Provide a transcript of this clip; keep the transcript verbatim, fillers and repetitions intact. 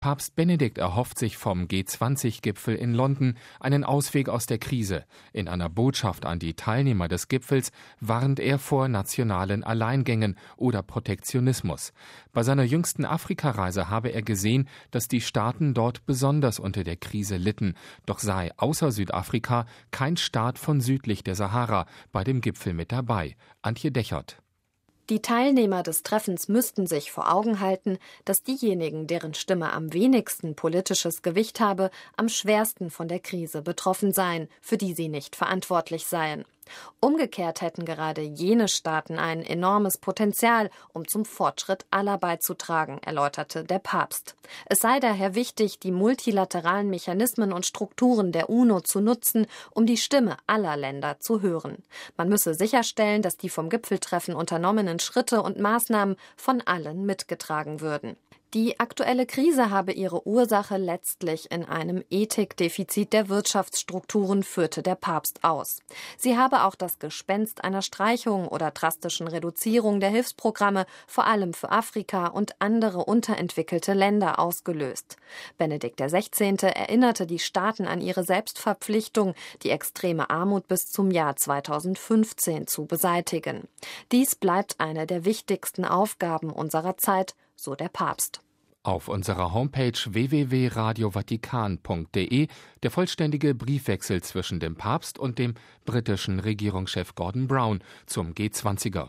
Papst Benedikt erhofft sich vom G zwanzig Gipfel in London einen Ausweg aus der Krise. In einer Botschaft an die Teilnehmer des Gipfels warnt er vor nationalen Alleingängen oder Protektionismus. Bei seiner jüngsten Afrikareise habe er gesehen, dass die Staaten dort besonders unter der Krise litten. Doch sei außer Südafrika kein Staat von südlich der Sahara bei dem Gipfel mit dabei. Antje Dechert. Die Teilnehmer des Treffens müssten sich vor Augen halten, dass diejenigen, deren Stimme am wenigsten politisches Gewicht habe, am schwersten von der Krise betroffen seien, für die sie nicht verantwortlich seien. Umgekehrt hätten gerade jene Staaten ein enormes Potenzial, um zum Fortschritt aller beizutragen, erläuterte der Papst. Es sei daher wichtig, die multilateralen Mechanismen und Strukturen der UNO zu nutzen, um die Stimme aller Länder zu hören. Man müsse sicherstellen, dass die vom Gipfeltreffen unternommenen Schritte und Maßnahmen von allen mitgetragen würden. Die aktuelle Krise habe ihre Ursache letztlich in einem Ethikdefizit der Wirtschaftsstrukturen, führte der Papst aus. Sie habe auch das Gespenst einer Streichung oder drastischen Reduzierung der Hilfsprogramme vor allem für Afrika und andere unterentwickelte Länder ausgelöst. Benedikt der Sechzehnte erinnerte die Staaten an ihre Selbstverpflichtung, die extreme Armut bis zum Jahr zweitausendfünfzehn zu beseitigen. Dies bleibt eine der wichtigsten Aufgaben unserer Zeit, so der Papst. Auf unserer Homepage w w w punkt radio vatikan punkt d e der vollständige Briefwechsel zwischen dem Papst und dem britischen Regierungschef Gordon Brown zum G zwanziger.